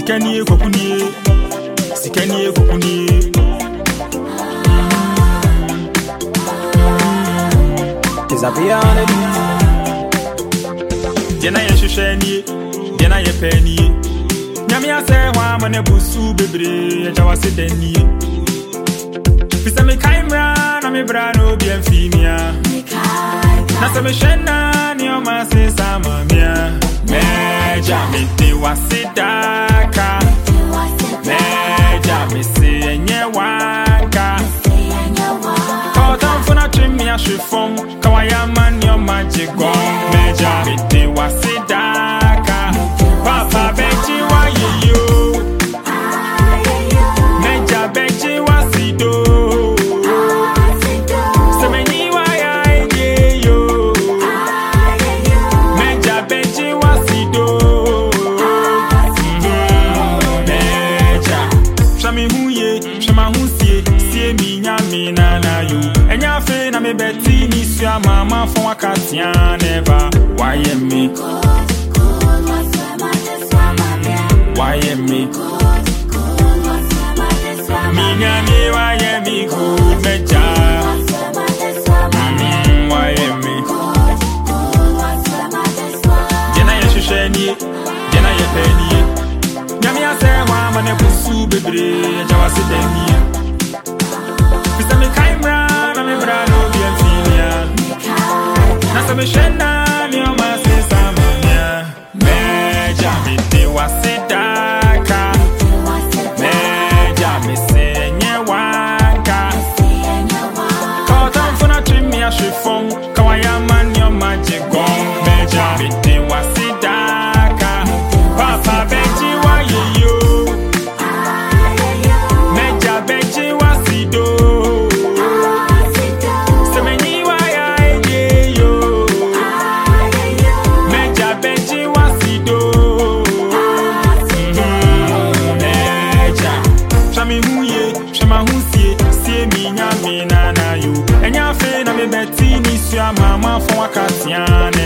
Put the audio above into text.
Sikanie kokuni, sikanie kokuni. Disappear. Jena ye shisheni, jena ye penny. Nyamia se wa mane busu bebre, jawa se deni. Pisa me kaimra na me bra no bien fimia. Na se me shena ni o ma se sama mia. Meja me te wasidaka. Meja me se enye wanka. Kotam funa trim ya shifom, kawaya man yo magic gone. Meja me te wasidaka. Papa beji wa yo. Meja beji wasido. Semeni wa ya yo. Meja beji wasido. Meja shami huye, shama husie, sie mi nyami na yo. Enya fe na me beti ni sua mama fon akatia never. Why me? Why me? Minya me why me good meja. Why me? Jena ye shisheni, jena ye penny. Nyami ase wa mane busu bebre, jawa se deni. Pisa me kaimra na me bra no bien finia. Na se me shena ni o ma se samania. Meja me te wasidaka. Meja me se nye wanka. Kotam funa trim ya shifom, kawaya man yo magic gone. Meja me te wasidaka. Papa beji wa yo. Meja beji wasido. Semeni wa ya yo. Meja beji wasido. Meja shami huye, shama husie, sie mi nyami na yo. Enya fe na me beti ni sua mama fon akatia